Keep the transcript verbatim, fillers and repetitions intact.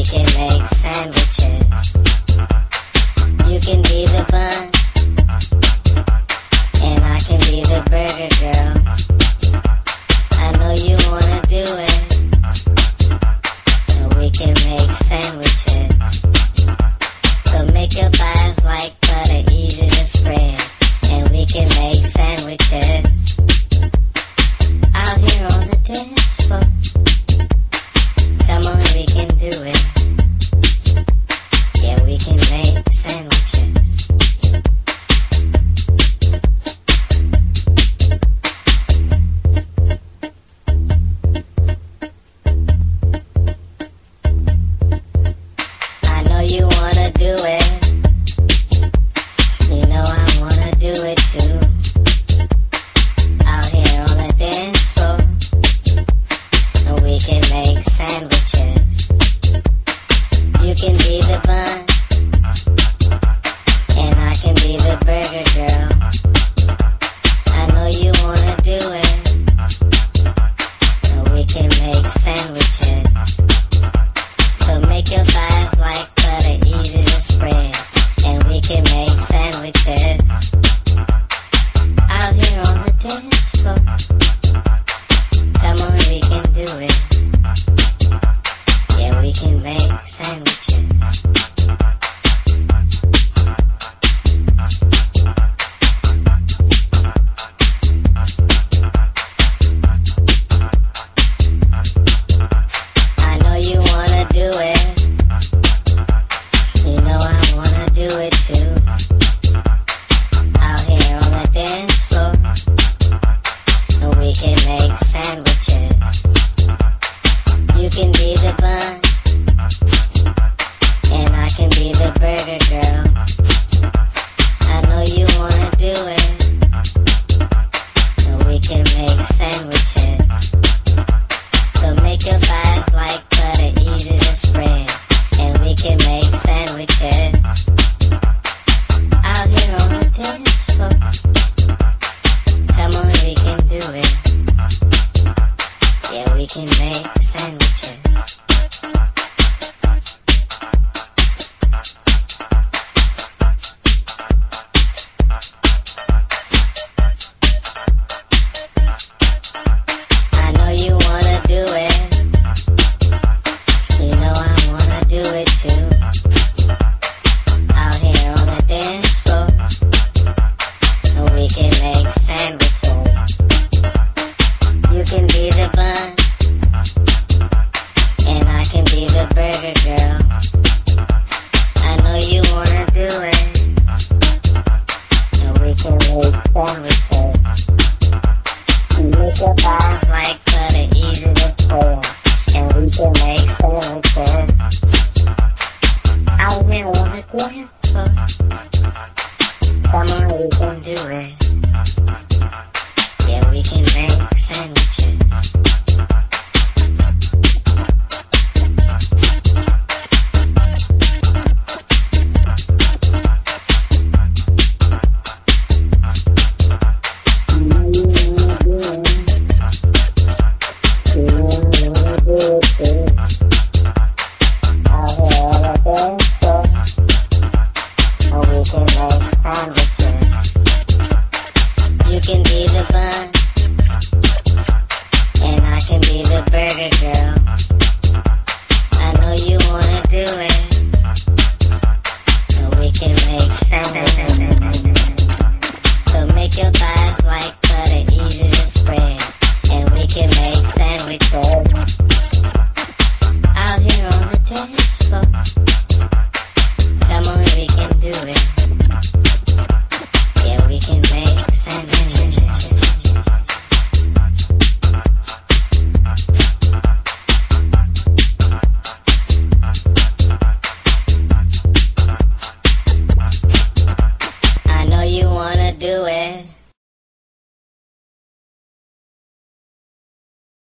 can make sandwiches. You can be the bun, and I can be the burger girl. I know you wanna do it, so we can make sandwiches. So make your thighs like butter, easy to spread, and we can make sandwiches. Out here on the dance floor, come on, we can do it. Yeah, we can make sandwiches. I know you wanna do it. You know I wanna do it too. Out here on the dance floor, and we can make sandwiches. You can be the bun, and I can be the burger girl. I know you wanna do it, so we can make sandwiches. So make your thighs like butter, easy to spread, and we can make sandwiches. Out here on the dance floor, come on, we can do it. Yeah, we can make sandwiches. I know you wanna do it. You know I wanna do it too. Out here on the dance floor, and we can make sandwiches. You can be the bun, and I can be the burger girl. I know you wanna do it, so we can make sandwiches. So make your thighs like butter, easy to spread, and we can make sandwiches. Out here on the dance floor, come on, we can do it. Yeah, we can make sandwiches. I know you wanna do it. You know I wanna do it too. Out here on the dance floor, and we can make sandwiches. You can be the bun, and I can be the burger girl.